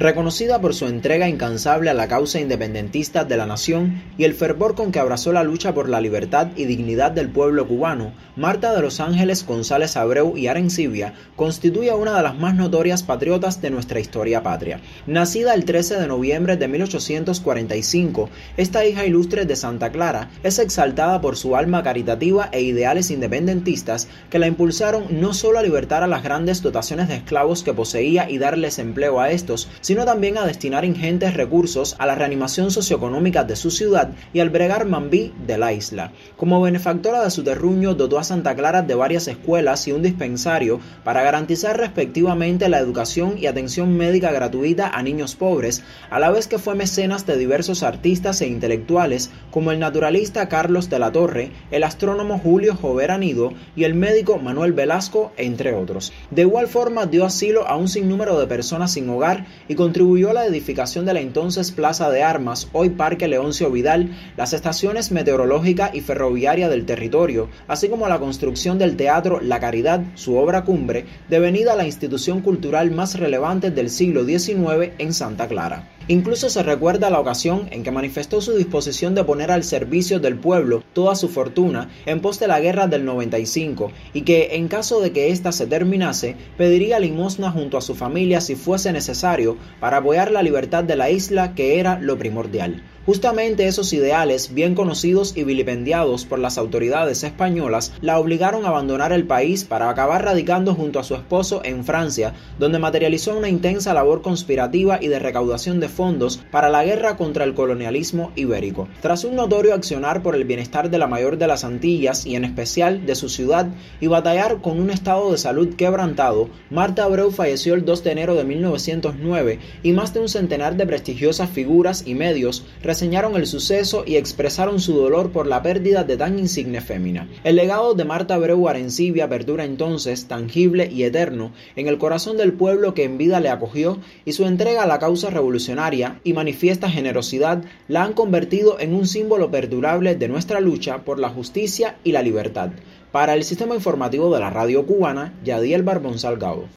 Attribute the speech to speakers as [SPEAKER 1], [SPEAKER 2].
[SPEAKER 1] Reconocida por su entrega incansable a la causa independentista de la nación y el fervor con que abrazó la lucha por la libertad y dignidad del pueblo cubano, Marta de los Ángeles González Abreu y Arencibia constituye una de las más notorias patriotas de nuestra historia patria. Nacida el 13 de noviembre de 1845, esta hija ilustre de Santa Clara es exaltada por su alma caritativa e ideales independentistas que la impulsaron no solo a libertar a las grandes dotaciones de esclavos que poseía y darles empleo a estos, sino también a destinar ingentes recursos a la reanimación socioeconómica de su ciudad y al bregar mambí de la isla. Como benefactora de su terruño, dotó a Santa Clara de varias escuelas y un dispensario para garantizar respectivamente la educación y atención médica gratuita a niños pobres, a la vez que fue mecenas de diversos artistas e intelectuales como el naturalista Carlos de la Torre, el astrónomo Julio Jover Anido y el médico Manuel Velasco, entre otros. De igual forma dio asilo a un sinnúmero de personas sin hogar y contribuyó a la edificación de la entonces Plaza de Armas, hoy Parque Leoncio Vidal, las estaciones meteorológica y ferroviaria del territorio, así como la construcción del Teatro La Caridad, su obra cumbre, devenida la institución cultural más relevante del siglo XIX en Santa Clara. Incluso se recuerda la ocasión en que manifestó su disposición de poner al servicio del pueblo toda su fortuna en pos de la guerra del 95 y que, en caso de que ésta se terminase, pediría limosna junto a su familia si fuese necesario para apoyar la libertad de la isla, que era lo primordial. Justamente esos ideales, bien conocidos y vilipendiados por las autoridades españolas, la obligaron a abandonar el país para acabar radicando junto a su esposo en Francia, donde materializó una intensa labor conspirativa y de recaudación de fondos para la guerra contra el colonialismo ibérico. Tras un notorio accionar por el bienestar de la mayor de las Antillas y en especial de su ciudad y batallar con un estado de salud quebrantado, Marta Abreu falleció el 2 de enero de 1909 y más de un centenar de prestigiosas figuras y medios reseñaron el suceso y expresaron su dolor por la pérdida de tan insigne fémina. El legado de Marta Abreu Arencibia perdura entonces, tangible y eterno, en el corazón del pueblo que en vida le acogió, y su entrega a la causa revolucionaria y manifiesta generosidad la han convertido en un símbolo perdurable de nuestra lucha por la justicia y la libertad. Para el Sistema Informativo de la Radio Cubana, Yadiel Barbón Salgado.